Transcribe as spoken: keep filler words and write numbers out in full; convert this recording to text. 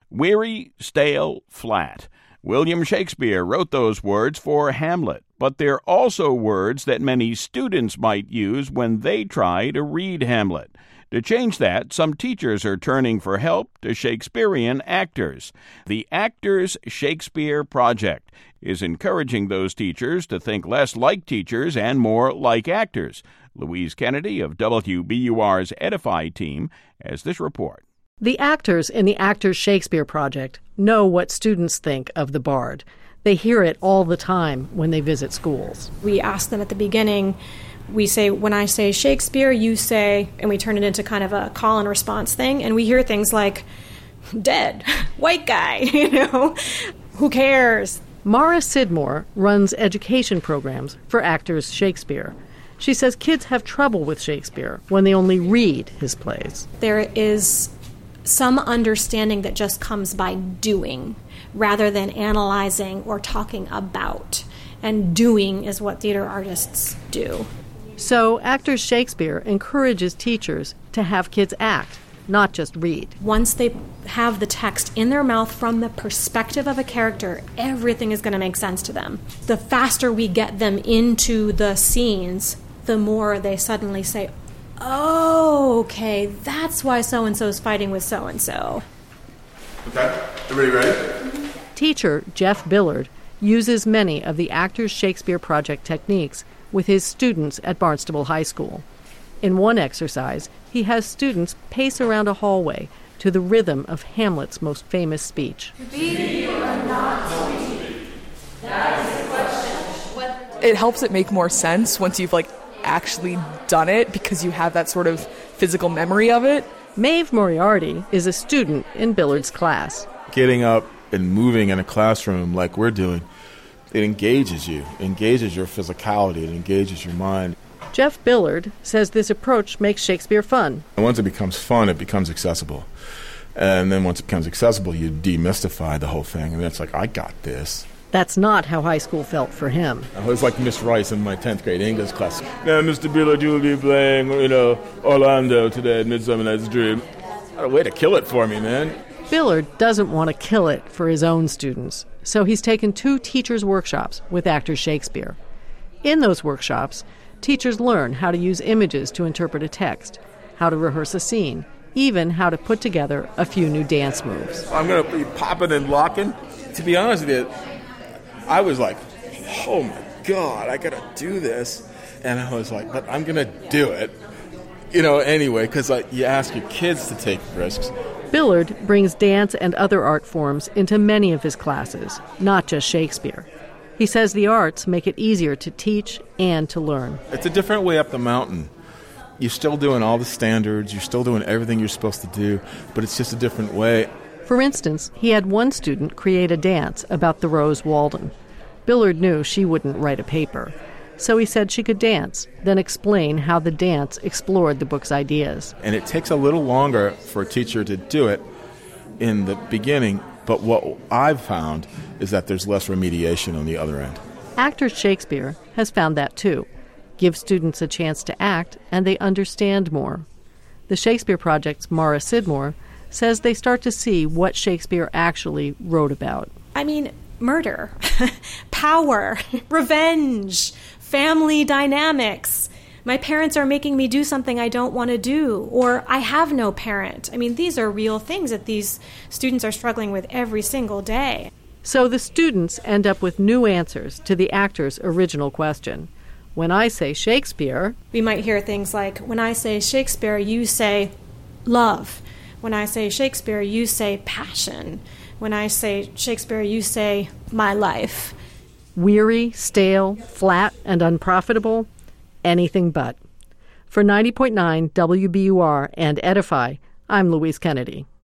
Weary, stale, flat. William Shakespeare wrote those words for Hamlet, but they're also words that many students might use when they try to read Hamlet. To change that, some teachers are turning for help to Shakespearean actors. The Actors Shakespeare Project is encouraging those teachers to think less like teachers and more like actors. Louise Kennedy of W B U R's Edify team has this report. The actors in the Actors Shakespeare Project know what students think of the Bard. They hear it all the time when they visit schools. We ask them at the beginning, we say, when I say Shakespeare, you say, and we turn it into kind of a call and response thing, and we hear things like, dead, white guy, you know, who cares? Mara Sidmore runs education programs for Actors Shakespeare. She says kids have trouble with Shakespeare when they only read his plays. There is some understanding that just comes by doing rather than analyzing or talking about. And doing is what theater artists do. So Actors Shakespeare encourages teachers to have kids act, not just read. Once they have the text in their mouth from the perspective of a character, everything is going to make sense to them. The faster we get them into the scenes, the more they suddenly say, oh, okay, that's why so-and-so is fighting with so-and-so. Okay, everybody ready? Teacher Jeff Billard uses many of the Actors Shakespeare Project techniques with his students at Barnstable High School. In one exercise, he has students pace around a hallway to the rhythm of Hamlet's most famous speech. Speak or not speak? That is the question. It helps it make more sense once you've like actually done it because you have that sort of physical memory of it. Maeve Moriarty is a student in Billard's class. Getting up and moving in a classroom like we're doing, it engages you, engages your physicality, it engages your mind. Jeff Billard says this approach makes Shakespeare fun. And once it becomes fun, it becomes accessible. And then once it becomes accessible, you demystify the whole thing. And then it's like, I got this. That's not how high school felt for him. I was like Miss Rice in my tenth grade English class. Now, Mister Billard, you will be playing, you know, Orlando today at Midsummer Night's Dream. What a way to kill it for me, man. Billard doesn't want to kill it for his own students, so he's taken two teachers' workshops with Actors Shakespeare. In those workshops, teachers learn how to use images to interpret a text, how to rehearse a scene, even how to put together a few new dance moves. I'm going to be popping and locking. To be honest with you, I was like, oh my God, I got to do this. And I was like, but I'm going to do it, you know, anyway, because like, you ask your kids to take risks. Billard brings dance and other art forms into many of his classes, not just Shakespeare. He says the arts make it easier to teach and to learn. It's a different way up the mountain. You're still doing all the standards, you're still doing everything you're supposed to do, but it's just a different way. For instance, he had one student create a dance about the Rose Walden. Billard knew she wouldn't write a paper, so he said she could dance, then explain how the dance explored the book's ideas. And it takes a little longer for a teacher to do it in the beginning, but what I've found is that there's less remediation on the other end. Actors Shakespeare has found that too. Give students a chance to act, and they understand more. The Shakespeare Project's Mara Sidmore says they start to see what Shakespeare actually wrote about. I mean, murder, power, revenge, family dynamics. My parents are making me do something I don't want to do, or I have no parent. I mean, these are real things that these students are struggling with every single day. So the students end up with new answers to the actor's original question. When I say Shakespeare, we might hear things like, when I say Shakespeare, you say love. When I say Shakespeare, you say passion. When I say Shakespeare, you say my life. Weary, stale, flat, and unprofitable? Anything but. For ninety point nine W B U R and Edify, I'm Louise Kennedy.